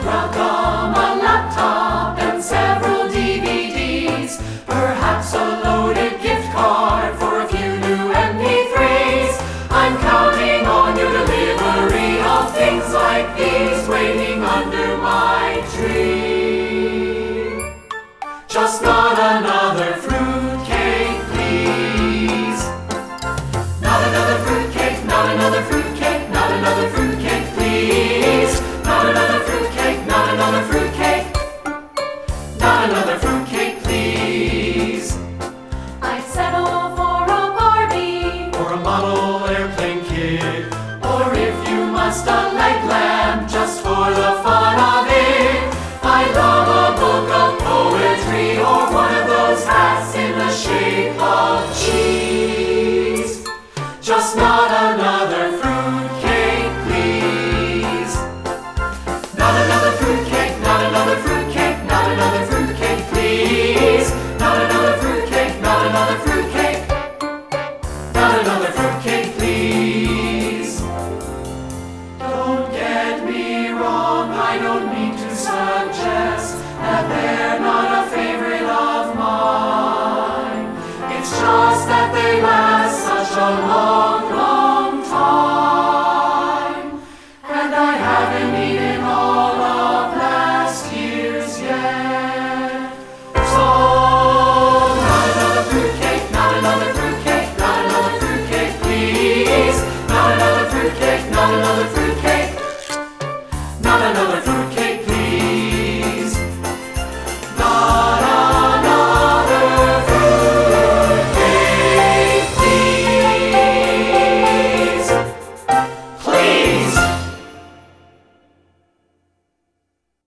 Welcome a laptop and several DVDs, perhaps a loaded gift card for a few new MP3s. I'm counting on your delivery of things like these, waiting under my tree. Just not another fruitcake, please. Not another fruitcake, not another fruitcake, not another fruitcake, please. Not another fruitcake, not another fruitcake, not another fruitcake, please. I'd settle for a Barbie or a model airplane kit, or if you must, a leg lamp just for the fun of it. I love a book of poetry or one of those hats in the shape of cheese. Just not another fruitcake, please. Not another fruitcake, not another fruitcake, not another fruitcake, please. Not another fruitcake, not another fruitcake, not another fruitcake, please. Don't get me wrong, I don't mean to suggest that they're not a favorite of mine. It's just that they last such a long